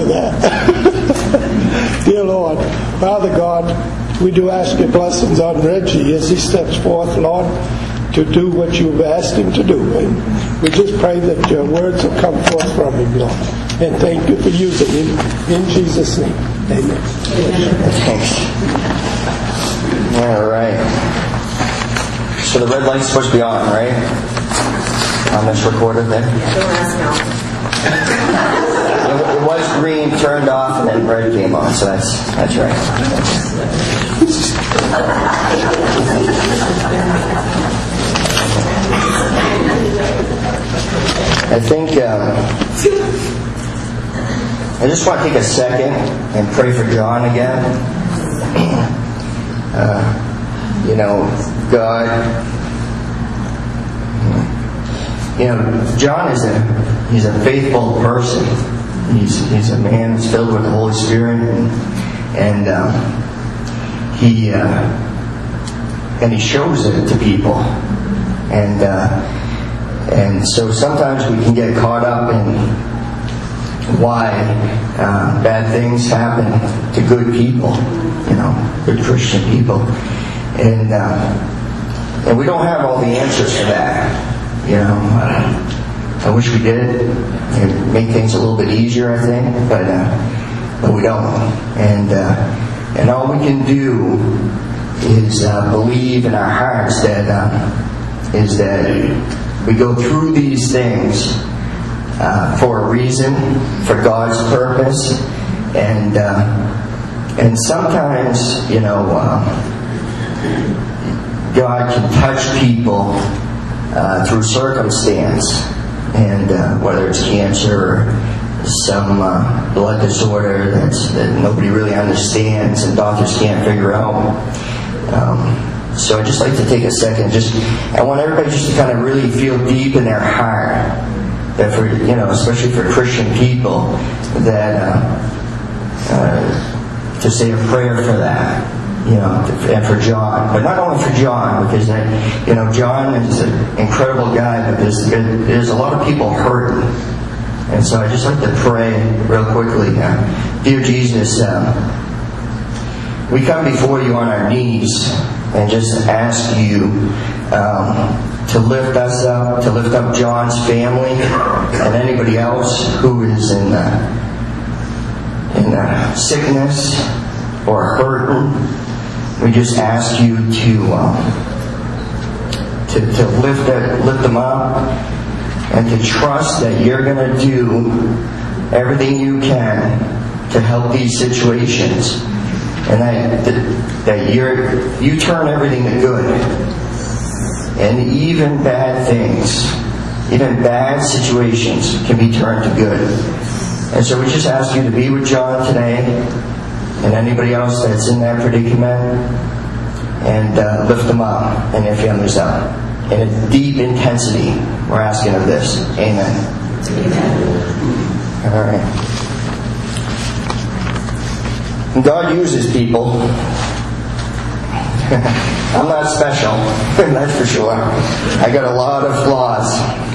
that. Dear Lord, Father God, we do ask your blessings on Reggie as he steps forth, Lord, to do what you've asked him to do. And we just pray that your words will come forth from him, Lord. And thank you for using him. In Jesus' name, amen. Thanks. All right. So the red light's supposed to be on, right? On this recorder there? Don't ask now. It was green, turned off, and then red came on, so that's right. I think I just want to take a second and pray for John again. God, John he's a faithful person. He's a man who's filled with the Holy Spirit, and he shows it to people, and so sometimes we can get caught up in why bad things happen to good people, good Christian people, and we don't have all the answers for that. I wish we did. It'd make things a little bit easier, I think, but we don't. And all we can do is believe in our hearts that we go through these things for a reason, for God's purpose, and sometimes God can touch people through circumstance, and whether it's cancer or some blood disorder that nobody really understands and doctors can't figure out. So I'd just like to take a second. I want everybody just to kind of really feel deep in their heart that for especially for Christian people, that to say a prayer for that. And for John, but not only for John, because John is an incredible guy, but there's a lot of people hurting, and so I just like to pray real quickly. Dear Jesus, we come before you on our knees and just ask you to lift us up, to lift up John's family and anybody else who is in sickness or hurting. We just ask you to lift them up and to trust that you're going to do everything you can to help these situations, and that you turn everything to good, and even bad things, even bad situations can be turned to good. And so we just ask you to be with John today, and anybody else that's in that predicament, and lift them up and their families up. In a deep intensity, we're asking of this. Amen. Amen. All right. God uses people. I'm not special, that's for sure. I got a lot of flaws.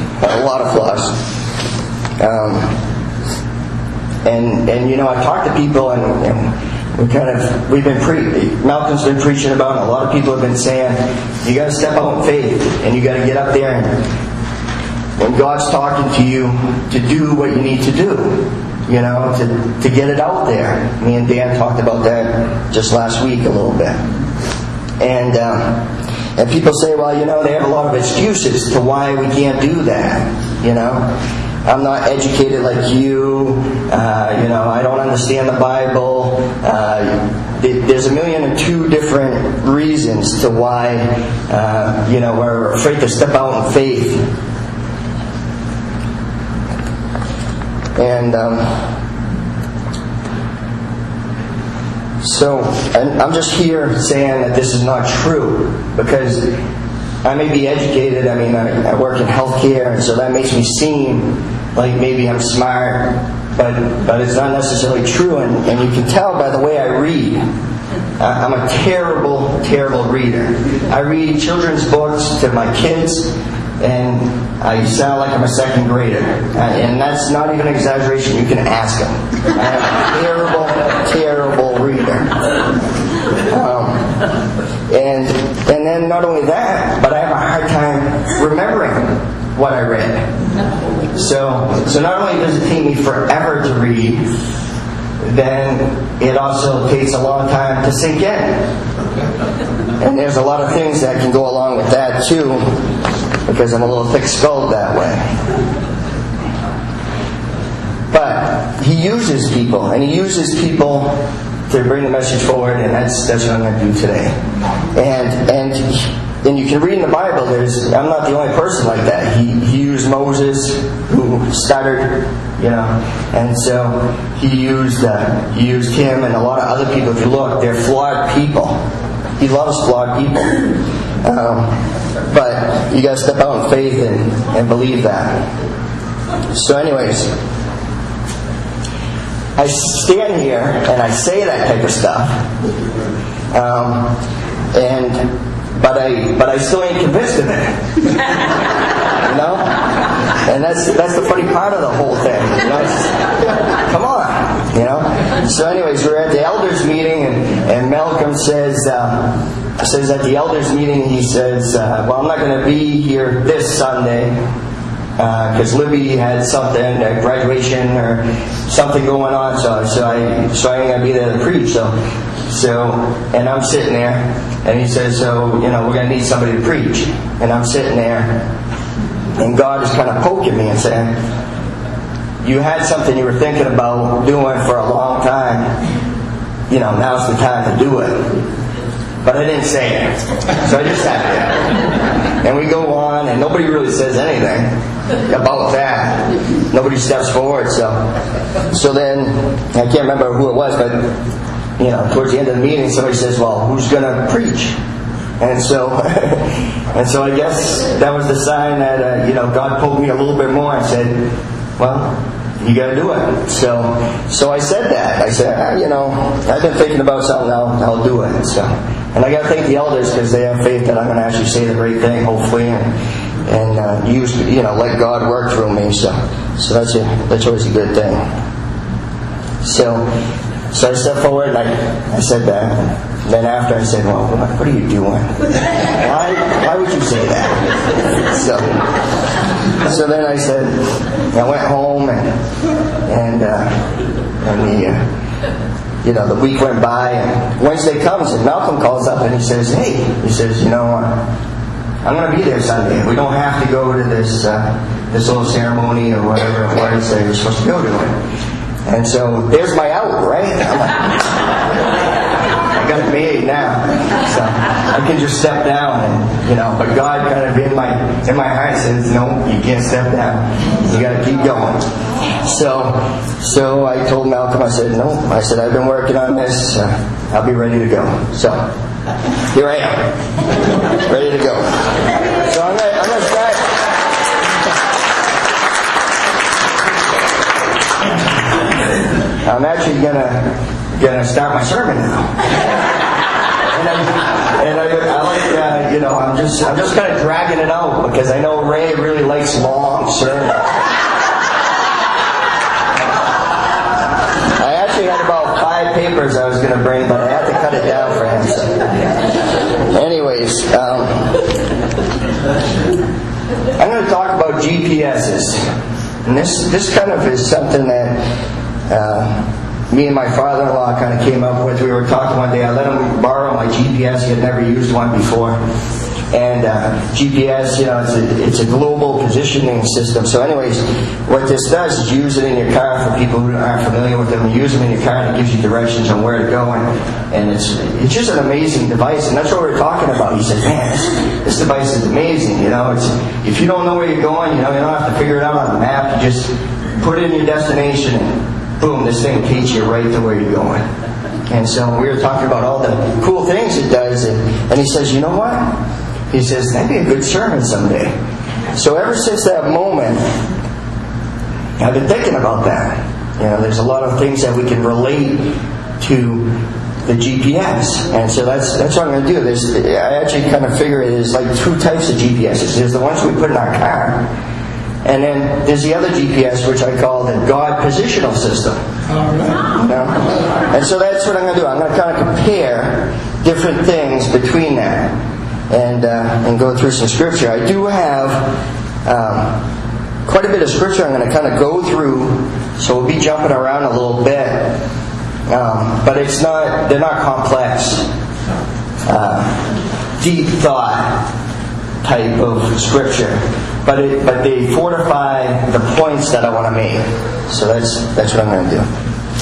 And I've talked to people, and Malcolm's been preaching about, and a lot of people have been saying, you got to step out in faith, and you got to get up there, and when God's talking to you, to do what you need to do, to get it out there. Me and Dan talked about that just last week a little bit, and people say, well, they have a lot of excuses to why we can't do that. I'm not educated like you. I don't understand the Bible. There's 1,002 different reasons to why, we're afraid to step out in faith. And and I'm just here saying that this is not true, because I may be educated. I mean, I work in healthcare, and so that makes me seem like maybe I'm smart, but it's not necessarily true. And you can tell by the way I read. I'm a terrible, terrible reader. I read children's books to my kids, and I sound like I'm a second grader. And that's not even an exaggeration. You can ask them. I'm a terrible, terrible reader. And then not only that, but I have a hard time remembering what I read. So not only does it take me forever to read, then it also takes a long time to sink in. And there's a lot of things that can go along with that too, because I'm a little thick-skulled that way. But He uses people, and He uses people to bring the message forward, and that's what I'm going to do today. And you can read in the Bible, I'm not the only person like that. He used Moses, who stuttered, and so He used him and a lot of other people. If you look, they're flawed people. He loves flawed people. But you got to step out in faith and believe that. So anyways, I stand here and I say that type of stuff, but I still ain't convinced of it, And that's the funny part of the whole thing, Come on, So anyways, we're at the elders meeting, and Malcolm says at the elders meeting, he says, well, I'm not going to be here this Sunday, because Libby had something, a graduation or something going on, so I ain't gonna be there to preach. So, and I'm sitting there, and he says, so we're gonna need somebody to preach. And I'm sitting there, and God is kind of poking me and saying, you had something you were thinking about doing for a long time. Now's the time to do it. But I didn't say it, so I just sat there. And we go on, and nobody really says anything about that. Nobody steps forward. So then, I can't remember who it was, but towards the end of the meeting, somebody says, "Well, who's going to preach?" And so I guess that was the sign that God poked me a little bit more and said, "Well, you got to do it." So I said that. I said, I've been thinking about something. I'll do it. And I got to thank the elders, because they have faith that I'm going to actually say the right thing, hopefully, and use let God work through me. So that's always a good thing. So I stepped forward and I said that. And then after I said, "Well, what are you doing? Why would you say that?" So then I said, I went home and the week went by, and Wednesday comes, and Malcolm calls up and he says, "Hey," I'm going to be there Sunday. We don't have to go to this little ceremony or whatever it was that we're supposed to go to it. And so there's my out, right? I'm like, I got it made now, so I can just step down, and But God kind of in my heart says, "No, you can't step down. You got to keep going." So I told Malcolm, I said, "No," I said, "I've been working on this. I'll be ready to go." So here I am, ready to go. So I'm gonna start. I'm actually gonna start my sermon now. And I like I'm just kind of dragging it out, because I know Ray really likes long sermons. I actually had about 5 papers I was going to bring, but I had to cut it down for him. So. Anyways, I'm going to talk about GPSs, and this kind of is something that me and my father-in-law kind of came up with. We were talking one day. I let him borrow my GPS. He had never used one before. And GPS, it's a global positioning system. So anyways, what this does is use it in your car. For people who aren't familiar with them, you use them in your car, and it gives you directions on where to go. And it's just an amazing device. And that's what we're talking about. He said, "Man, this device is amazing. If you don't know where you're going, you don't have to figure it out on the map. You just put in your destination, and boom, this thing takes you right to where you're going." And so we were talking about all the cool things it does, and he says, "You know what?" He says, "That'd be a good sermon someday." So ever since that moment, I've been thinking about that. There's a lot of things that we can relate to the GPS. And so that's what I'm going to do. I actually kind of figure it is like two types of GPSs. There's the ones we put in our car, and then there's the other GPS, which I call the God positional system. You know? And so that's what I'm going to do. I'm going to kind of compare different things between that and go through some scripture. I do have quite a bit of scripture I'm going to kind of go through, so we'll be jumping around a little bit. But they're not complex, deep thought type of scripture. But they fortify the points that I want to make. So that's what I'm going to do.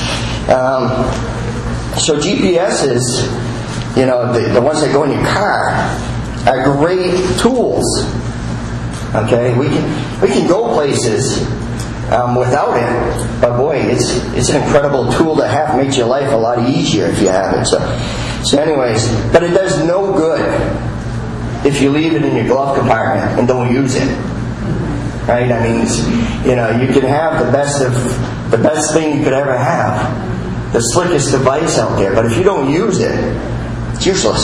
So GPSs, the ones that go in your car, are great tools. Okay, we can go places without it, but boy, it's an incredible tool to have. Makes your life a lot easier if you have it. So anyways, but it does no good if you leave it in your glove compartment and don't use it. Right? I mean, you can have the best thing you could ever have, the slickest device out there, but if you don't use it, it's useless.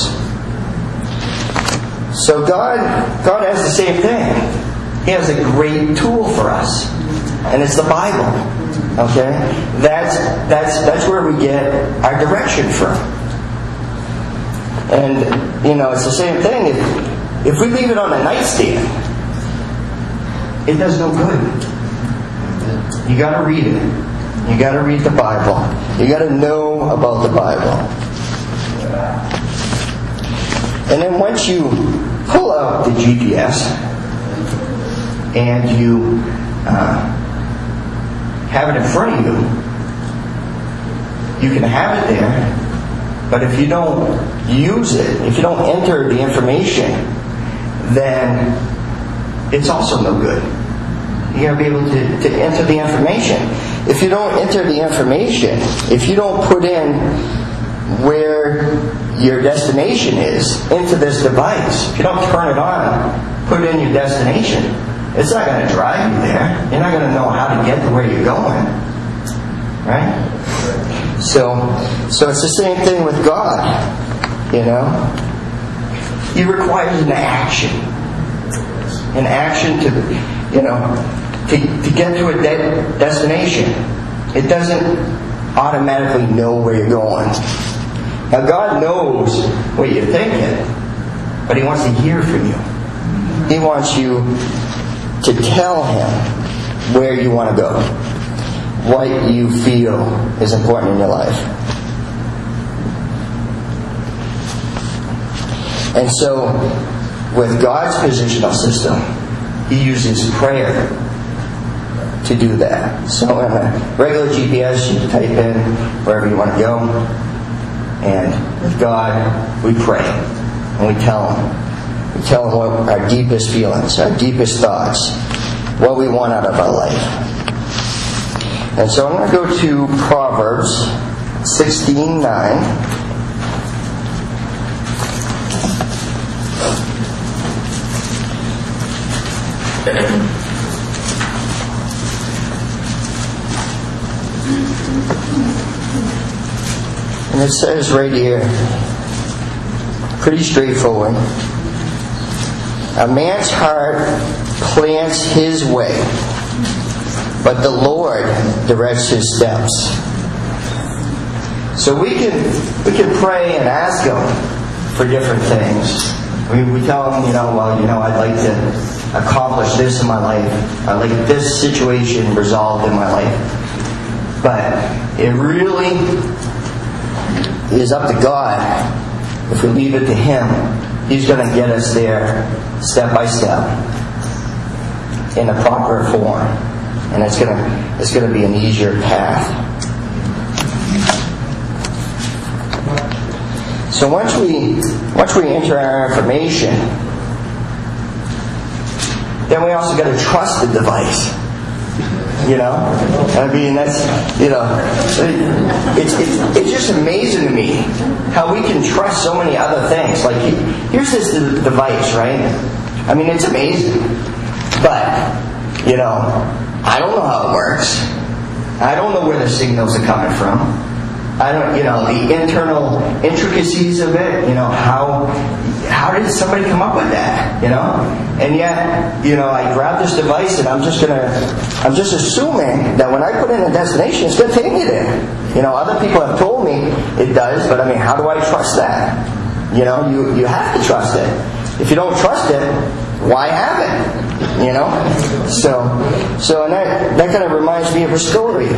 So God has the same thing. He has a great tool for us, and it's the Bible. Okay, that's where we get our direction from. And it's the same thing. If we leave it on a nightstand, it does no good. You got to read it. You got to read the Bible. You got to know about the Bible. And then once you pull out the GPS and you have it in front of you, you can have it there, but if you don't use it, if you don't enter the information, then it's also no good. You got to be able to enter the information. If you don't enter the information, if you don't put in where your destination is into this device, if you don't turn it on, put in your destination, it's not going to drive you there. You're not going to know how to get to where you're going. Right? So it's the same thing with God. He requires an action. An action to get to a destination. It doesn't automatically know where you're going. Now God knows what you're thinking, but He wants to hear from you. He wants you to tell Him where you want to go, what you feel is important in your life. And so, with God's positional system, He uses prayer to do that. So in a regular GPS, you type in wherever you want to go, and with God, we pray, and we tell Him what our deepest feelings, our deepest thoughts, what we want out of our life. And so I'm going to go to Proverbs 16:9. And it says right here, pretty straightforward, a man's heart plans his way, but the Lord directs his steps. So we can pray and ask Him for different things. We tell Him, I'd like to accomplish this in my life. I'd like this situation resolved in my life. But it really is up to God. If we leave it to Him, He's going to get us there step by step in a proper form, and it's going to be an easier path. So once we enter our information, then we also got to trust the device. I mean, that's, it's just amazing to me how we can trust so many other things. Like, here's this device, right? I mean, it's amazing. But, I don't know how it works. I don't know where the signals are coming from. I don't, the internal intricacies of it, how did somebody come up with that, And yet, I grab this device and I'm just assuming that when I put in a destination, it's going to take me there. Other people have told me it does, but how do I trust that? You have to trust it. If you don't trust it, why have it? So and that kind of reminds me of a story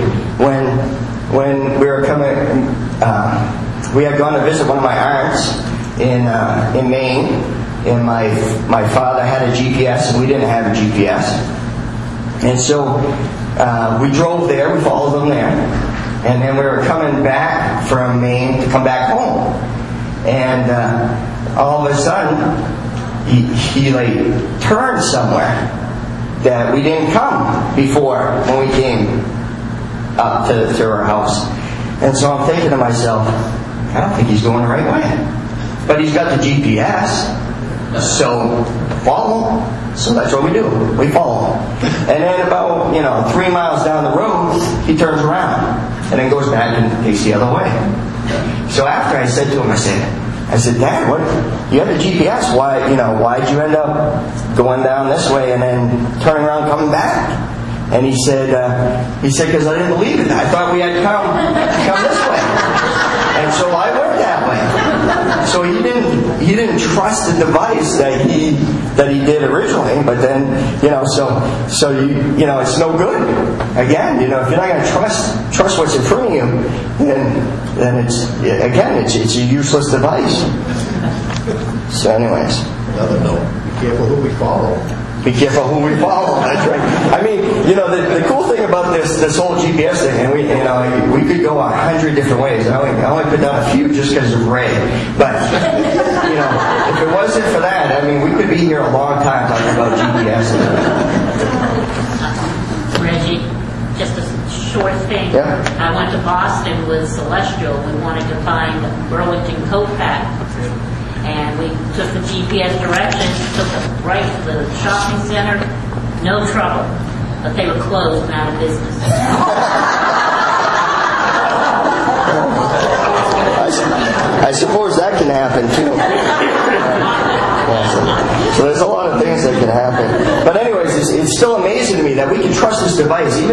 when we were coming. We had gone to visit one of my aunts in Maine, and my father had a GPS and we didn't have a GPS, and so we drove there. We followed them there, and then we were coming back from Maine to come back home, and all of a sudden he turned somewhere that we didn't come before when we came up to our house. And so I'm thinking to myself, I don't think he's going the right way. But he's got the GPS, so follow him. So that's what we do. We follow him. And then about 3 miles down the road, he turns around and then goes back and takes the other way. So after I said to him, I said, Dad, what? You have a GPS. Why'd you end up going down this way and then turning around and coming back? And he said, because I didn't believe it. I thought we had to come this way. And so I went that way. So he didn't trust the device that he did originally, but then, so it's no good. Again, if you're not going to trust what's in front of you, then it's a useless device. So anyways. Another note, be careful who we follow. Be careful who we follow. That's right. The cool thing about this whole GPS thing, and we could go 100 different ways. I only put down a few just because of Ray. But if it wasn't for that, we could be here a long time talking about GPS. Reggie, just a short thing. Yeah. I went to Boston with Celestial. We wanted to find Burlington Coat Pack. And we took the GPS directions, took it right to the shopping center, no trouble. But they were closed and out of business. I suppose that can happen too. So there's a lot of things that can happen. But anyways, it's still amazing to me that we can trust this device, even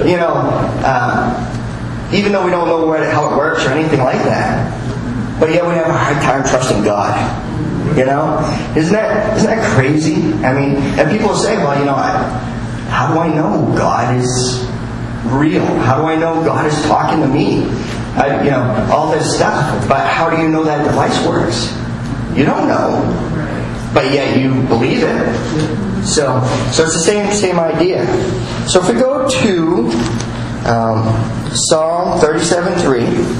though we don't know how it works or anything like that. But yet we have a hard time trusting God. Isn't that crazy? And people say, well, how do I know God is real? How do I know God is talking to me? All this stuff. But how do you know that device works? You don't know. But yet you believe it. So it's the same idea. So if we go to Psalm 37:3.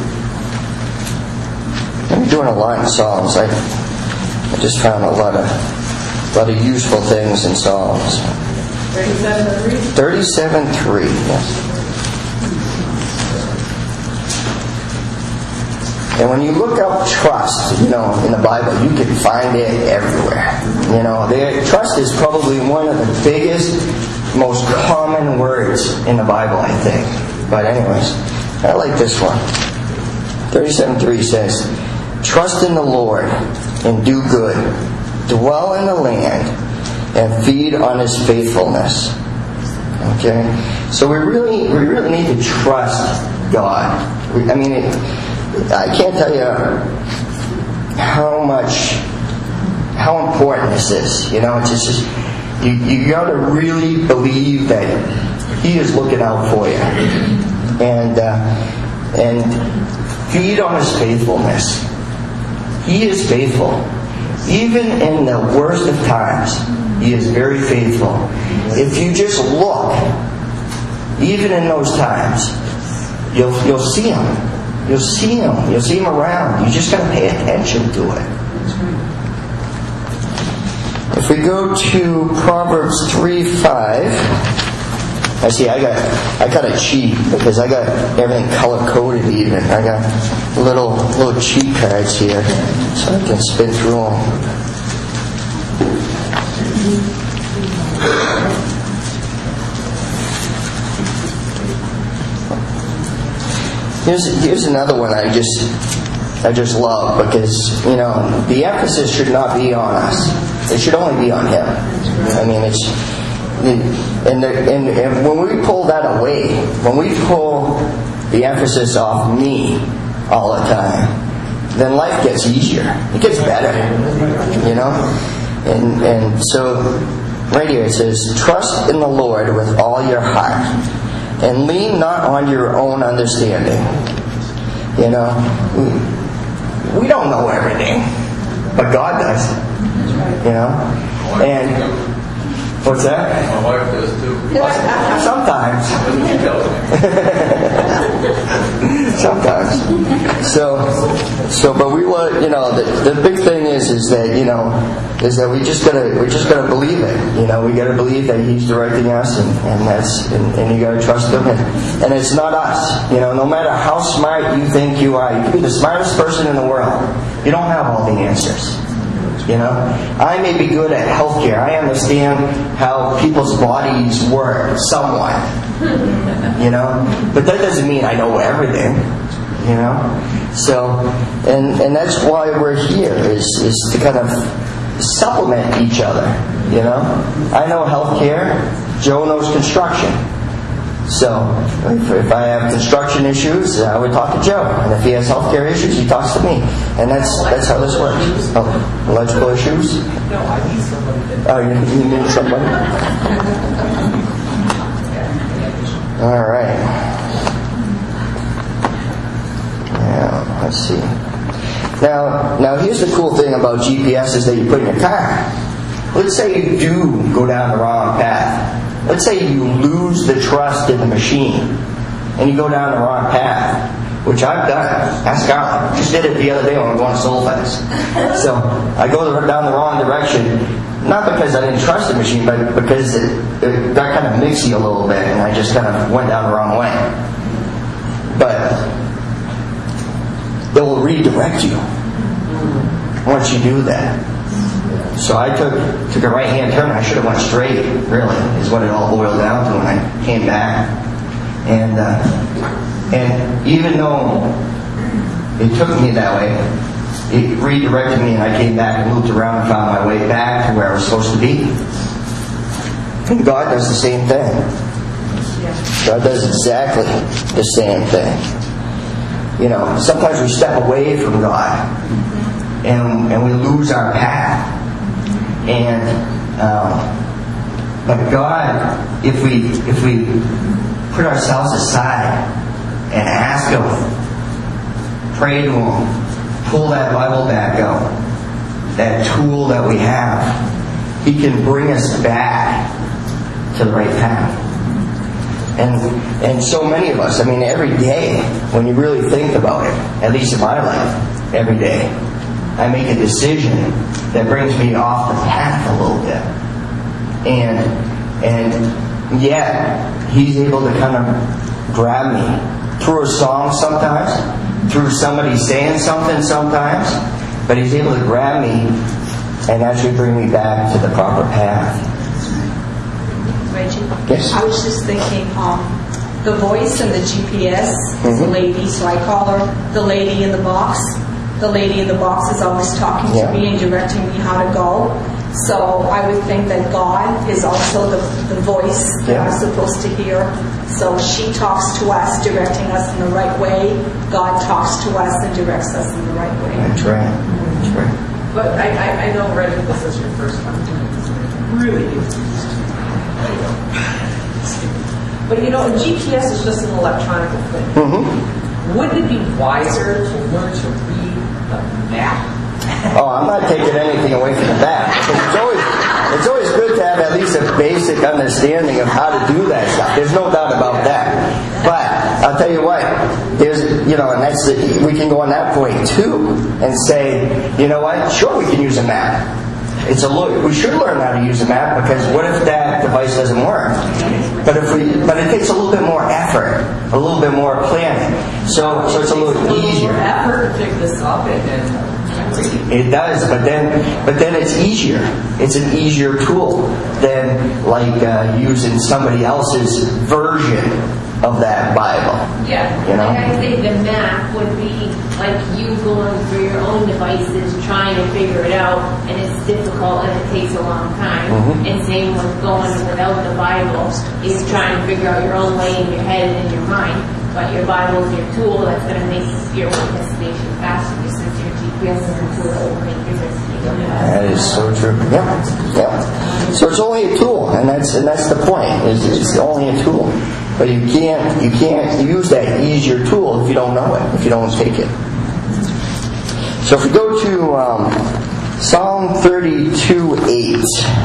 I'm doing a lot in Psalms. I just found a lot of useful things in Psalms. 37:3? 37:3, yes. And when you look up trust, in the Bible, you can find it everywhere. Trust is probably one of the biggest, most common words in the Bible, I think. But anyways, I like this one. 37:3 says, "Trust in the Lord and do good. Dwell in the land and feed on His faithfulness." Okay? So we really need to trust God. I can't tell you how important this is. It's just you got to really believe that He is looking out for you, and feed on His faithfulness. He is faithful. Even in the worst of times, He is very faithful. If you just look, even in those times, you'll see Him. You'll see Him. You'll see Him around. You just got to pay attention to it. If we go to Proverbs 3:5, I got a cheat because I got everything color coded. Even I got little cheat cards here, so I can spin through them. Here's another one I just love, because the emphasis should not be on us. It should only be on Him. I mean, and when we pull that away, when we pull the emphasis off me all the time, then life gets easier. It gets better, And so, right here it says, "Trust in the Lord with all your heart, and lean not on your own understanding." We don't know everything, but God does. And what's that? My wife does too. Sometimes. Sometimes. But we want, the big thing is that we just gotta believe it. We gotta believe that He's directing us, and you gotta trust Him, and it's not us. No matter how smart you think you are, you can be the smartest person in the world. You don't have all the answers. I may be good at healthcare. I understand how people's bodies work somewhat. But that doesn't mean I know everything. So, and that's why we're here, is to kind of supplement each other. I know healthcare. Joe knows construction. So, if I have construction issues, I would talk to Joe, and if he has healthcare issues, he talks to me, and that's how this works. Oh, electrical issues? No, I need somebody. Oh, you need somebody? All right. Now, let's see. Now, here's the cool thing about GPS is that you put in your car. Let's say you do go down the wrong path. Let's say you lose the trust in the machine and you go down the wrong path, which I've done. Ask Scarlett. I just did it the other day when we were going to Solfest. So I go down the wrong direction, not because I didn't trust the machine, but because it got kind of mixy a little bit and I just kind of went down the wrong way. But it will redirect you once you do that. So I took a right-hand turn. I should have went straight, really, is what it all boiled down to when I came back. And even though it took me that way, it redirected me and I came back and looped around and found my way back to where I was supposed to be. And God does the same thing. God does exactly the same thing. Sometimes we step away from God and we lose our path. But God, if we put ourselves aside and ask Him, pray to Him, pull that Bible back out, that tool that we have, He can bring us back to the right path. And so many of us, every day, when you really think about it, at least in my life, every day, I make a decision that brings me off the path a little bit. And yet, He's able to kind of grab me through a song sometimes, through somebody saying something sometimes, but He's able to grab me and actually bring me back to the proper path. Reggie? Yes? I was just thinking, the voice and the GPS is a lady, so I call her the lady in the box. The lady in the box is always talking to me and directing me how to go. So I would think that God is also the voice that I'm supposed to hear. So she talks to us, directing us in the right way. God talks to us and directs us in the right way. That's right. That's right. But I know, Reggie, this is your first time. Really. But GPS is just an electronic thing. Mm-hmm. Wouldn't it be wiser to learn to read the map? Oh, I'm not taking anything away from the map. It's always good to have at least a basic understanding of how to do that stuff. There's no doubt about that. But I'll tell you what, there's and we can go on that point too and say, you know what? Sure, we can use a map. We should learn how to use a map, because what if that device doesn't work? But it takes a little bit more effort, a little bit more planning. So it's a little easier. More effort to pick this up and it does, but then it's easier. It's an easier tool than using somebody else's version of that Bible. Yeah, You know? and I think the map would be like you going through your own devices, trying to figure it out, and it's difficult and it takes a long time. And same with going without the Bible, is trying to figure out your own way in your head and in your mind. But your Bible is your tool that's going to make your destination faster, since your GPS is a tool that will make your destination faster. That is so true. Yeah. So it's only a tool, and that's the point. It's only a tool. But you can't use that easier tool if you don't know it, if you don't take it. So if we go to Psalm 32:8.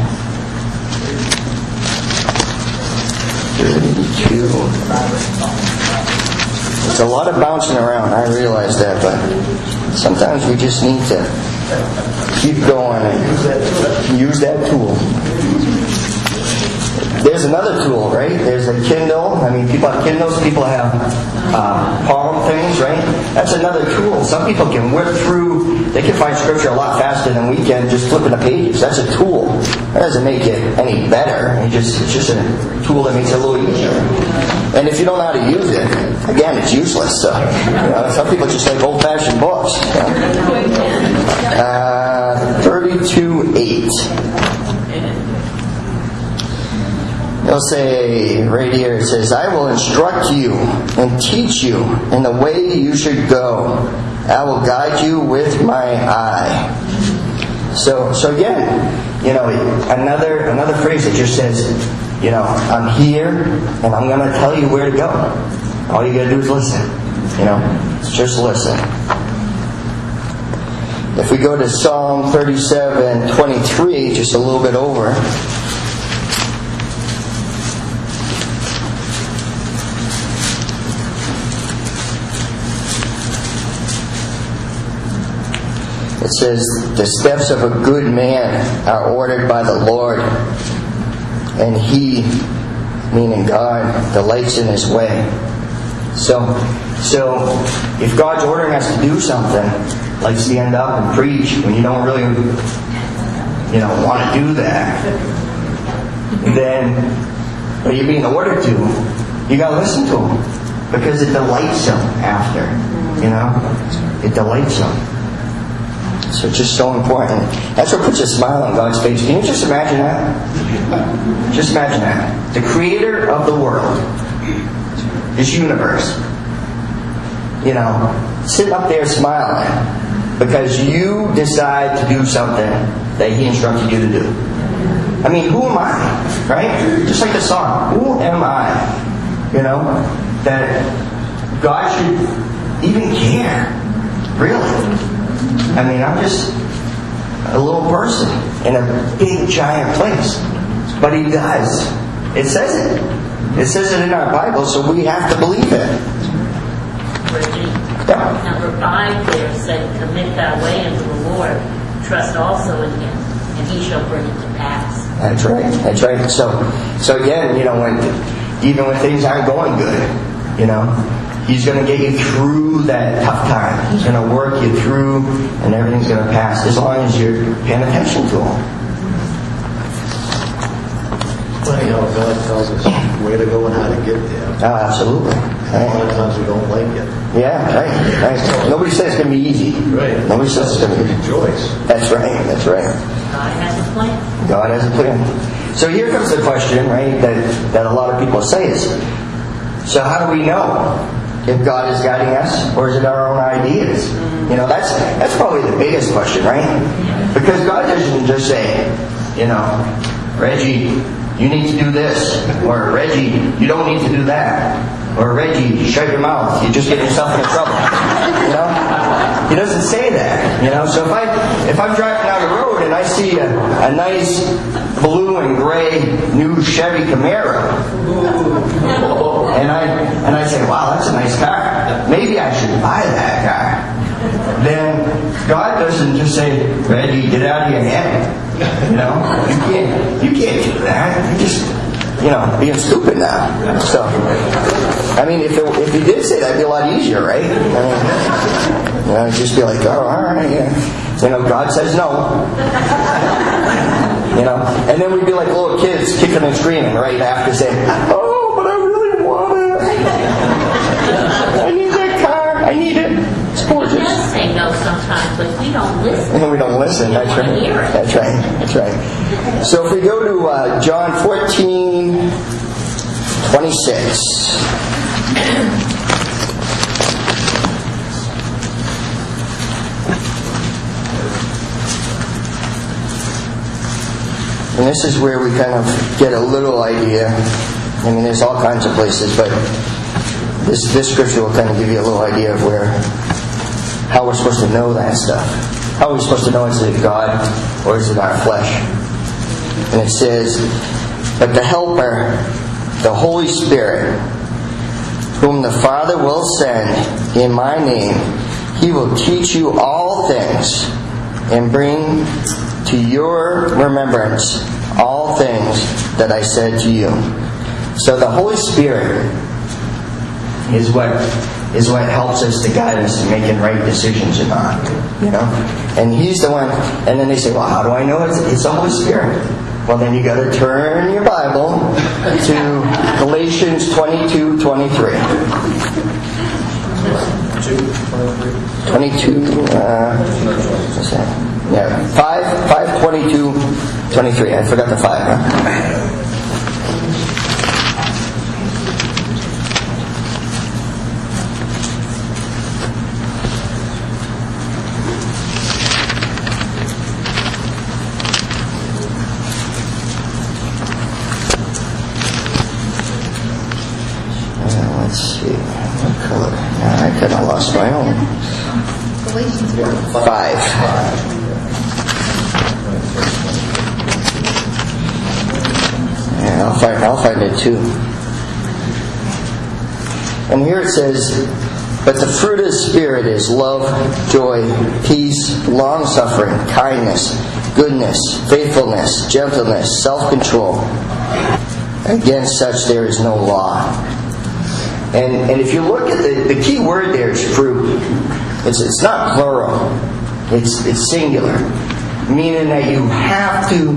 32. It's a lot of bouncing around, I realize that, but sometimes we just need to keep going and use that tool. There's another tool, right? There's a Kindle. I mean, people have Kindles, people have palm things, right? That's another tool. Some people can whip through, they can find scripture a lot faster than we can just flipping the pages. That's a tool. That doesn't make it any better. It's just a tool that makes it a little easier. And if you don't know how to use it, again, it's useless. So, some people just like old-fashioned books. 32:8. It'll say right here, it says, I will instruct you and teach you in the way you should go. I will guide you with my eye. So again, another phrase that just says, I'm here and I'm going to tell you where to go. All you got to do is listen. Just listen. If we go to Psalm 37:23, just a little bit over. It says, the steps of a good man are ordered by the Lord, and he, meaning God, delights in his way. So if God's ordering us to do something, like stand up and preach when you don't really, want to do that, then what you're being ordered to, you got to listen to him, because it delights him after. It delights him. So it's just so important. That's what puts a smile on God's face. Can you just imagine that? Just imagine that. The creator of the world, this universe, sitting up there smiling because you decide to do something that he instructed you to do. I mean, who am I? Right? Just like the song. Who am I? That God should even care. Really? I mean, I'm just a little person in a big, giant place. But he does. It says it. It says it in our Bible, so we have to believe it. Number 5 there said, commit thy way unto the Lord, trust also in him, and he shall bring it to pass. That's right. That's right. So again, even when things aren't going good, he's going to get you through that tough time. He's going to work you through, and everything's going to pass as long as you're paying attention to him. Funny how God tells us where to go and how to get there. Oh, absolutely. A lot of times we don't like it. Yeah, right. Nobody says it's going to be easy. Right. Nobody says it's going to be choice. That's right. That's right. God has a plan. God has a plan. So here comes the question, right, that a lot of people say is, so how do we know if God is guiding us, or is it our own ideas? That's probably the biggest question, right? Because God doesn't just say, Reggie, you need to do this, or Reggie, you don't need to do that, or Reggie, shut your mouth, you just get yourself into trouble. He doesn't say that. So if I'm driving down the road and I see a nice blue and gray new Chevy Camaro, and I say, wow, that's a nice car. Maybe I should buy that car. Then God doesn't just say, Reggie, get out of your head. You can't do that. You're just, being stupid now. So, I mean, if he did say that, it'd be a lot easier, right? It'd just be like, oh, all right, yeah. God says no. And then we'd be like little kids kicking and screaming right after saying, oh, but I really want it. I need that car. I need it. It's He gorgeous. does say no sometimes, but we don't listen. And we don't listen. That's We right. hear it. That's right. That's right. So if we go to John 14:26. And this is where we kind of get a little idea. I mean, there's all kinds of places, but this scripture will kind of give you a little idea of how we're supposed to know that stuff. How are we supposed to know, is it God or is it our flesh? And it says, but the Helper, the Holy Spirit, whom the Father will send in my name, He will teach you all things and bring to your remembrance all things that I said to you. So the Holy Spirit is what helps us to guide us in making right decisions or not. You know? And He's the one, and then they say, well, how do I know it's the Holy Spirit? Well, then you got to turn your Bible to Galatians 22:23. 5:22:23. I forgot the 5, huh? Let's see. What color? I kind of lost my own. 5. Yeah, I'll find it too. And here it says, but the fruit of the Spirit is love, joy, peace, long-suffering, kindness, goodness, faithfulness, gentleness, self-control. Against such there is no law. And if you look at the key word there is fruit. It's not plural. It's singular, meaning that you have to.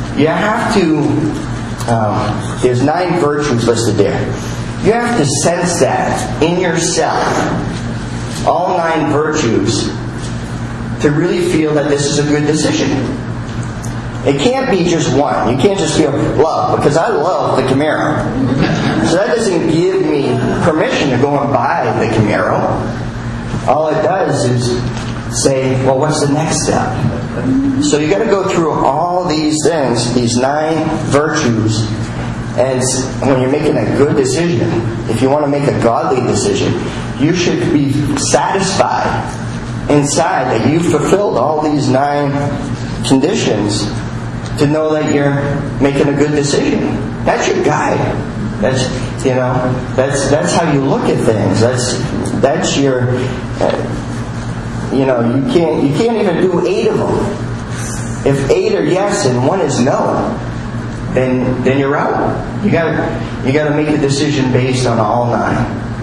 There's 9 virtues listed there. You have to sense that in yourself, all 9 virtues, to really feel that this is a good decision. It can't be just one. You can't just feel love, because I love the Camaro. So that doesn't give me permission to go and buy the Camaro. All it does is say, well, what's the next step? So you got to go through all these things, these 9 virtues, and when you're making a good decision, if you want to make a godly decision, you should be satisfied inside that you've fulfilled all these 9 conditions to know that you're making a good decision. That's your guide. That's how you look at things. That's your. You can't even do 8 of them. If 8 are yes and 1 is no, then you're out. You gotta make a decision based on all 9.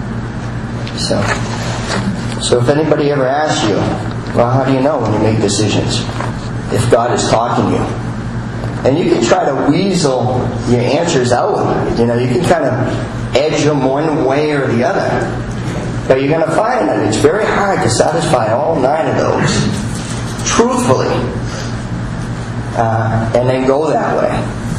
So if anybody ever asks you, well, how do you know when you make decisions? If God is talking to you. And you can try to weasel your answers out. You can kind of edge them one way or the other. But you're going to find that it's very hard to satisfy all 9 of those truthfully. And then go that way.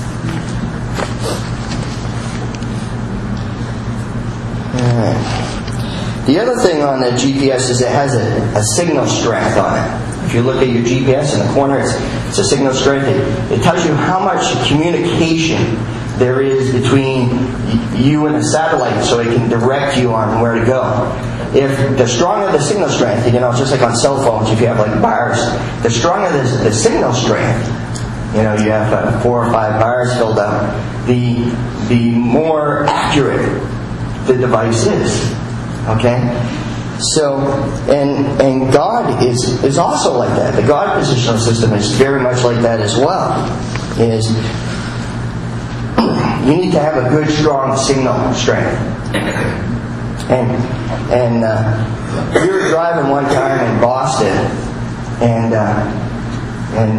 Alright. The other thing on the GPS is it has a signal strength on it. If you look at your GPS in the corner, it's a signal strength. It tells you how much communication there is between you and the satellite, so it can direct you on where to go. If the stronger the signal strength, just like on cell phones, if you have like bars, the stronger the signal strength, you have 4 or 5 bars filled up, the more accurate the device is. Okay? So, and God is also like that. The God positional system is very much like that as well. You need to have a good, strong signal strength. And we were driving one time in Boston, and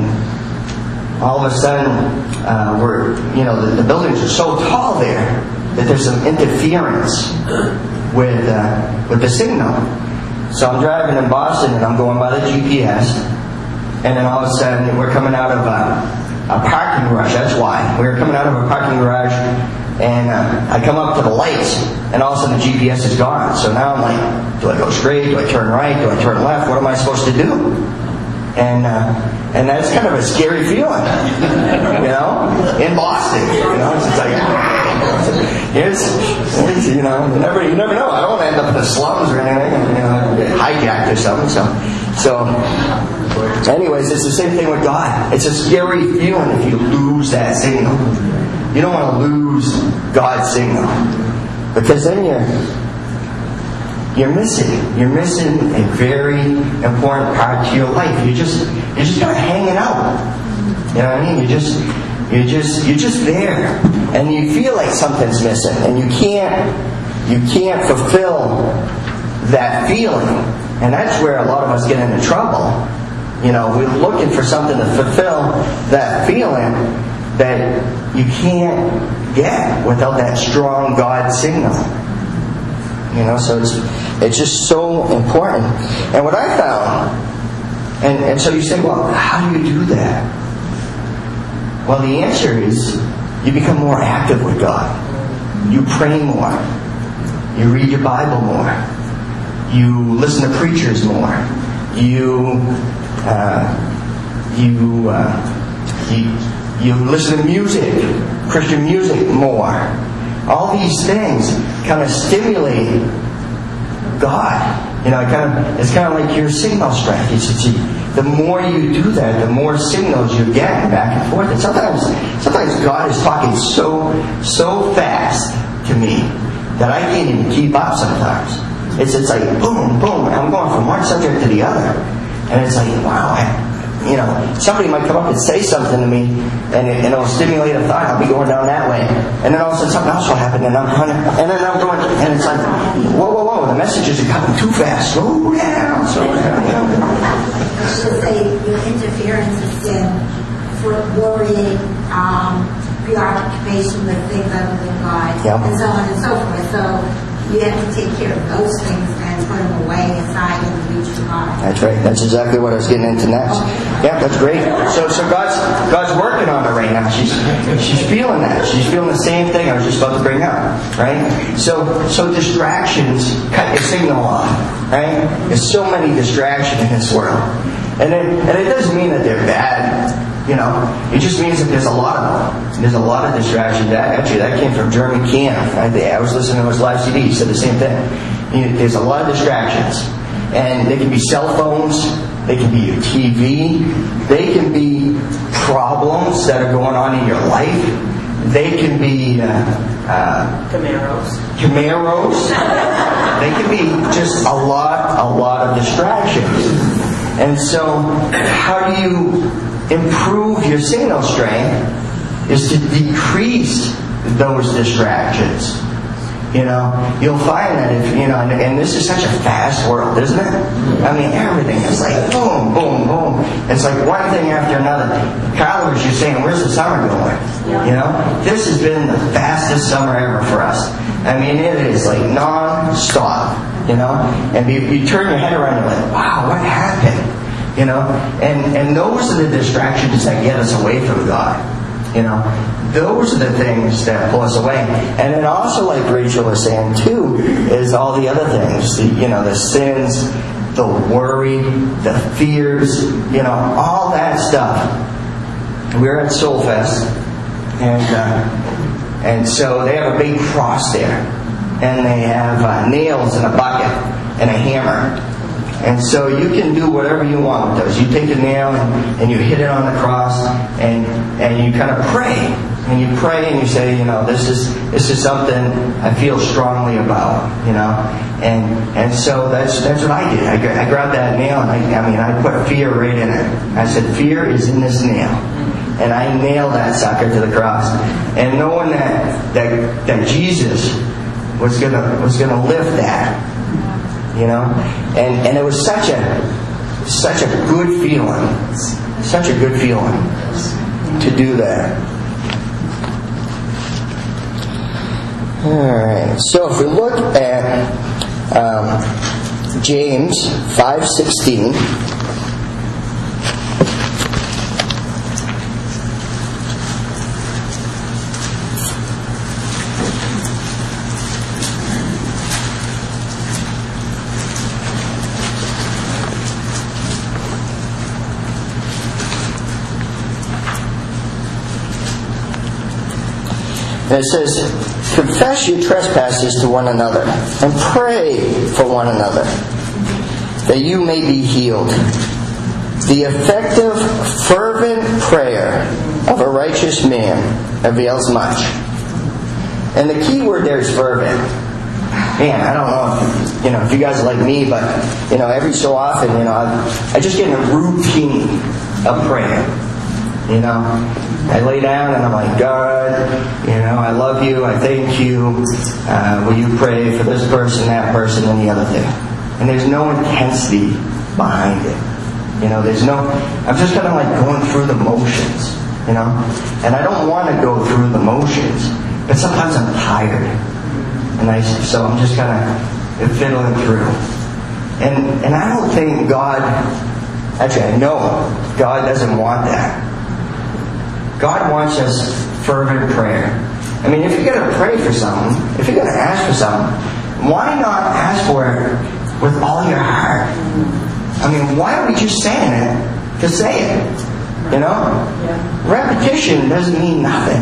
all of a sudden, the buildings are so tall there. that there's some interference with the signal. So I'm driving in Boston and I'm going by the GPS, and then all of a sudden we're coming out of a parking garage. That's why. We were coming out of a parking garage, and I come up to the lights, and all of a sudden the GPS is gone. So now I'm like, do I go straight? Do I turn right? Do I turn left? What am I supposed to do? And that's kind of a scary feeling, you know, in Boston. You know, it's just like, you know, you never know. I don't want to end up in the slums or anything, and, you know, get hijacked or something. So, anyways, it's the same thing with God. It's a scary feeling if you lose that signal. You don't want to lose God's signal, because then you're missing a very important part to your life. You're just kind of hanging out. You know what I mean? You're just there, and you feel like something's missing, and you can't fulfill that feeling, and that's where a lot of us get into trouble. You know, we're looking for something to fulfill that feeling that you can't get without that strong God signal. You know, so it's just so important. And what I found, and so you say, well, how do you do that? Well, the answer is you become more active with God. You pray more. You read your Bible more. You listen to preachers more. You listen to music, Christian music more. All these things kind of stimulate God. You know, it's kind of like your signal strength. The more you do that, the more signals you get back and forth. And sometimes God is talking so fast to me that I can't even keep up sometimes. It's like boom, boom, and I'm going from one subject to the other. And it's like, wow, you know, somebody might come up and say something to me, and it'll stimulate a thought. I'll be going down that way, and then all of a sudden something else will happen, and then I'm going, and it's like, whoa, the messages are coming too fast. Slow down. You know. I should say your interference is sin for worrying, preoccupation with things other than God, and so on and so forth. So you have to take care of those things and put them away aside and reach God. That's right. That's exactly what I was getting into next. Yeah, that's great. So God's working on her right now. She's feeling that. She's feeling the same thing I was just about to bring up. Right? So distractions cut your signal off. Right? There's so many distractions in this world. And it doesn't mean that they're bad. You know, it just means that there's a lot of them. There's a lot of distractions. Actually, that came from Jeremy Camp. I was listening to his live CD. He said the same thing. There's a lot of distractions. And they can be cell phones. They can be your TV. They can be problems that are going on in your life. They can be Camaros. They can be just a lot of distractions. And so, how do you improve your signal strength? Is to decrease those distractions. You know, you'll find that if, you know, and this is such a fast world, isn't it? I mean, everything is like boom, boom, boom. It's like one thing after another. College, you're saying, where's the summer going? You know, this has been the fastest summer ever for us. I mean, it is like non-stop, you know, and you turn your head around and you're like, wow, what happened? You know, and those are the distractions that get us away from God. You know, those are the things that pull us away. And then also, like Rachel was saying too, is all the other things. The sins, the worry, the fears, you know, all that stuff. We're at Soul Fest, and so they have a big cross there, and they have nails in a bucket and a hammer. And so you can do whatever you want with those. You take a nail and you hit it on the cross, and you kind of pray. And you pray and you say, you know, this is something I feel strongly about, you know. And so that's what I did. I grabbed that nail and I put fear right in it. I said, fear is in this nail. And I nailed that sucker to the cross. And knowing that Jesus was gonna lift that. You know, and it was such a good feeling, to do that. Alright, so if we look at James 5:16, it says, confess your trespasses to one another and pray for one another that you may be healed. The effective, fervent prayer of a righteous man avails much. And the key word there is fervent. Man, I don't know if you guys are like me, but every so often, I just get in a routine of prayer. I lay down and I'm like, God, I love you, I thank you. Will you pray for this person, that person, and the other thing? And there's no intensity behind it. I'm just kind of like going through the motions, And I don't want to go through the motions, but sometimes I'm tired. So I'm just kind of fiddling through. And I don't think God, actually I know God doesn't want that. God wants us fervent prayer. I mean, if you're going to pray for something, if you're going to ask for something, why not ask for it with all your heart? I mean, why are we just saying it to say it? Repetition doesn't mean nothing.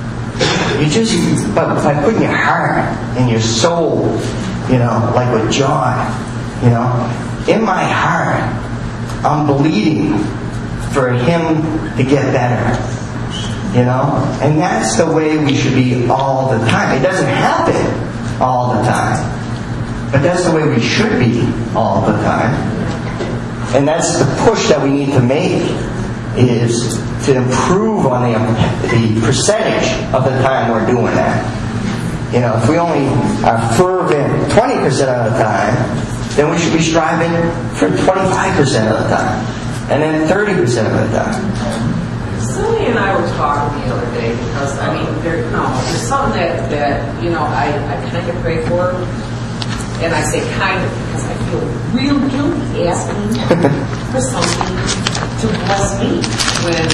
But by putting your heart and your soul, like with John, in my heart, I'm bleeding for him to get better. And that's the way we should be all the time. It doesn't happen all the time, but that's the way we should be all the time. And that's the push that we need to make, is to improve on the percentage of the time we're doing that. If we only are fervent 20% of the time, then we should be striving for 25% of the time, and then 30% of the time. Sylvia and I were talking the other day because, there's something that I kind of pray for, and I say kind of because I feel real guilty asking for something to bless me when,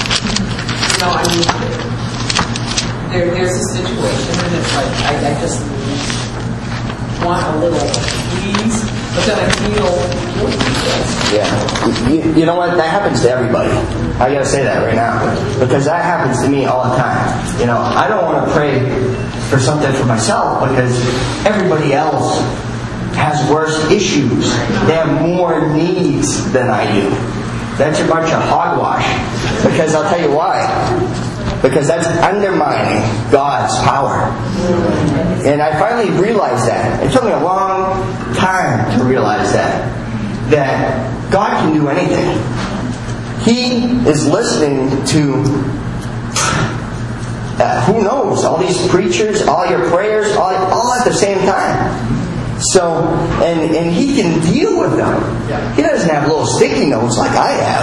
there's a situation and it's like, I just want a little please, but then I feel guilty. Yeah. You know what? That happens to everybody. I gotta say that right now, because that happens to me all the time. I don't want to pray for something for myself because everybody else has worse issues. They have more needs than I do. That's a bunch of hogwash. Because I'll tell you why. Because that's undermining God's power. And I finally realized that. It took me a long time to realize that God can do anything. He is listening to, who knows, all these preachers, all your prayers, all at the same time. So, and He can deal with them. He doesn't have little sticky notes like I have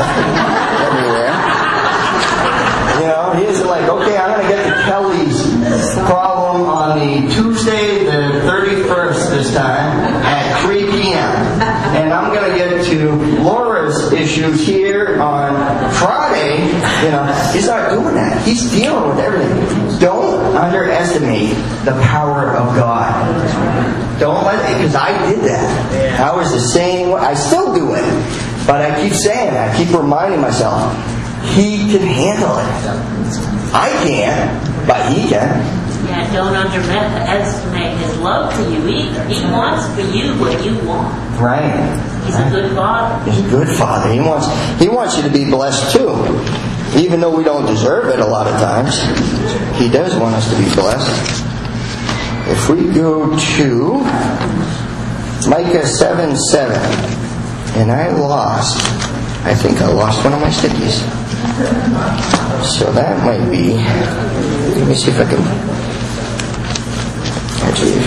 everywhere. He isn't like, okay, I'm going to get to Kelly's problem on the Tuesday, the 31st this time at 3 p.m. And I'm going to get to Laura's issues here on Friday. He's not doing that. He's dealing with everything. Don't underestimate the power of God. Don't let it, because I did that. I was the same way. I still do it. But I keep saying it. I keep reminding myself, He can handle it. I can't, but He can. Yeah, don't underestimate His love for you either. He wants for you what you want. Right. He's a good Father. He's a good Father. He wants you to be blessed too. Even though we don't deserve it a lot of times, He does want us to be blessed. If we go to Micah 7:7, and I think I lost one of my stickies. So that might be, let me see if I can, actually,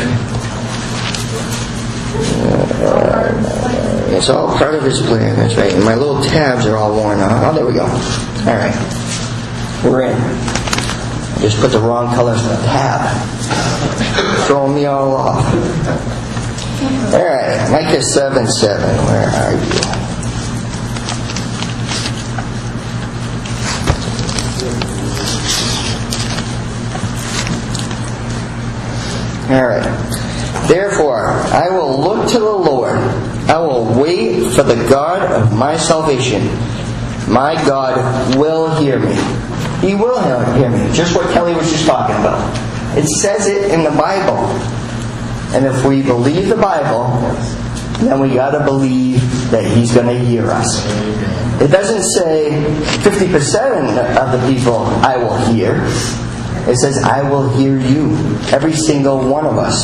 it's all part of His plan, that's right. And my little tabs are all worn out. Oh, there we go. Alright. We're in. Just put the wrong colors on the tab. Throwing me all off. Alright, Micah 7:7. Where are you? Alright. Therefore, I will look to the Lord. I will wait for the God of my salvation. My God will hear me. He will hear me. Just what Kelly was just talking about. It says it in the Bible. And if we believe the Bible, then we got to believe that He's going to hear us. It doesn't say 50% of the people I will hear. It says I will hear you. Every single one of us.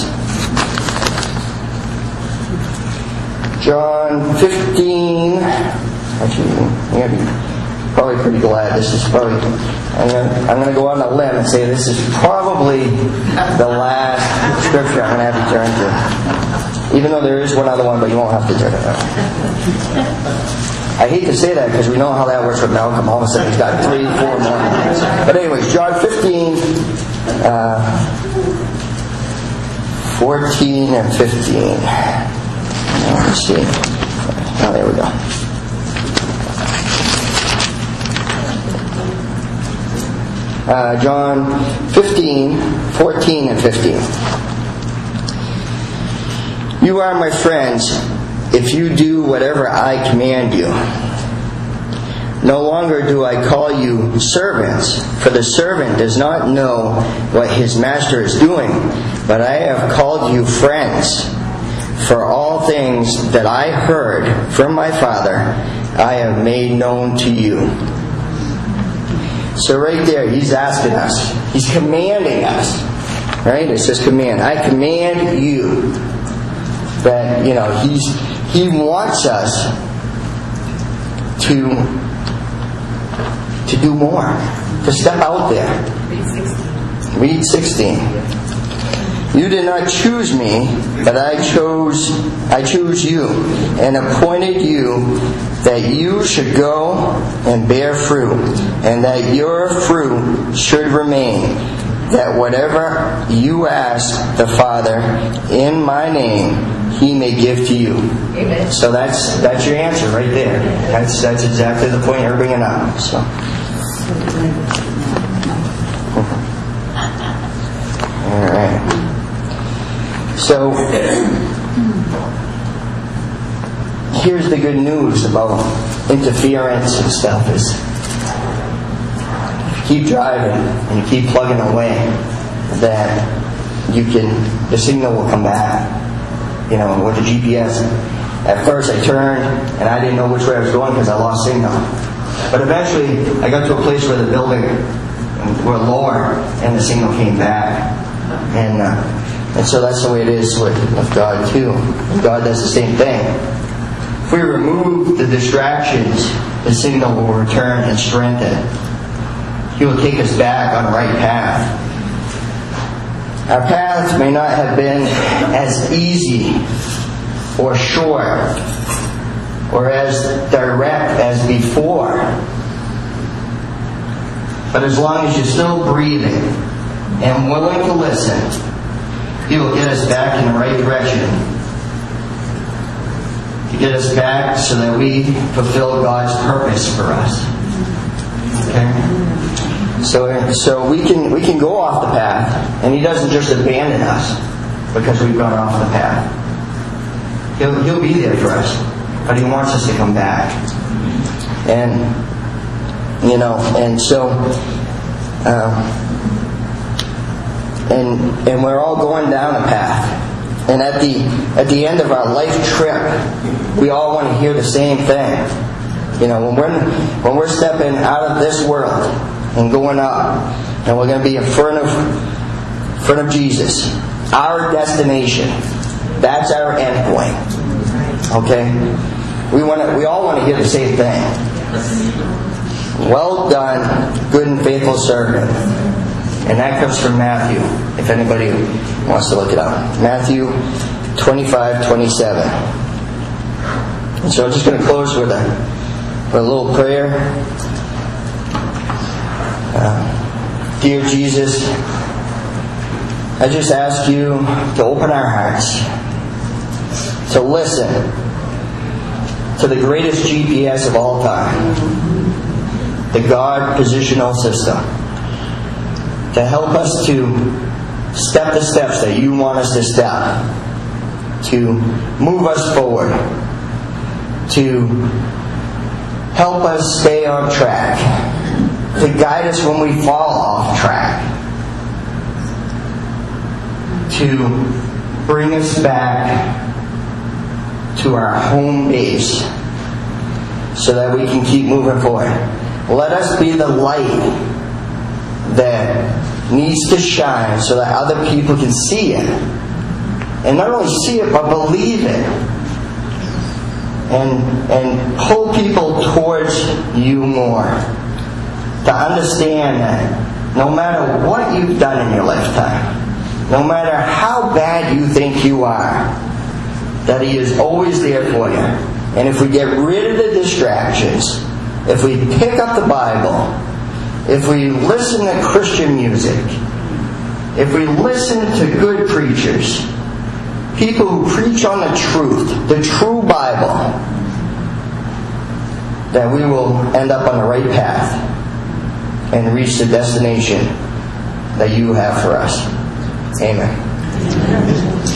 John 15. Actually, you're going to be probably pretty glad. This is probably... I'm going to go on a limb and say this is probably the last scripture I'm going to have you turn to. Even though there is one other one, but you won't have to turn it out. I hate to say that because we know how that works with Malcolm. All of a sudden he's got 3, 4 more minutes. But anyways, John 15, 14 and 15. Let's see. Oh, there we go. John 15, 14 and 15. You are my friends if you do whatever I command you. No longer do I call you servants, for the servant does not know what his master is doing, but I have called you friends. For all things that I heard from my Father, I have made known to you. So right there, He's asking us. He's commanding us. Right? It says command. I command you. That, He wants us to do more. To step out there. Read 16. You did not choose me, but I chose you and appointed you that you should go and bear fruit, and that your fruit should remain, that whatever you ask the Father in my name, He may give to you. Amen. So that's your answer right there. That's exactly the point you're bringing up. So. All right. So, here's the good news about interference and stuff is keep driving and you keep plugging away, that the signal will come back. With the GPS. At first I turned and I didn't know which way I was going because I lost signal. But eventually I got to a place where the building were lower and the signal came back. And so that's the way it is with God too. God does the same thing. If we remove the distractions, the signal will return and strengthen. He will take us back on the right path. Our paths may not have been as easy or short or as direct as before. But as long as you're still breathing and willing to listen, He will get us back in the right direction. To get us back so that we fulfill God's purpose for us. Okay? So we can go off the path, and He doesn't just abandon us because we've gone off the path. He'll be there for us, but He wants us to come back. And and we're all going down a path. And at the end of our life trip, we all want to hear the same thing. When we're stepping out of this world and going up, and we're going to be in front of Jesus, our destination. That's our end point. Okay? We all want to hear the same thing. Well done, good and faithful servant. And that comes from Matthew, if anybody wants to look it up. Matthew 25:27. And so I'm just going to close with a little prayer. Dear Jesus, I just ask you to open our hearts to listen to the greatest GPS of all time, the God Positional System, to help us to step the steps that you want us to step, to move us forward, to help us stay on track, to guide us when we fall off track, to bring us back to our home base so that we can keep moving forward. Let us be the light that needs to shine so that other people can see it. And not only see it, but believe it. And pull people towards you more. To understand that no matter what you've done in your lifetime, no matter how bad you think you are, that He is always there for you. And if we get rid of the distractions, if we pick up the Bible, if we listen to Christian music, if we listen to good preachers, people who preach on the true Bible, that we will end up on the right path and reach the destination that you have for us. Amen.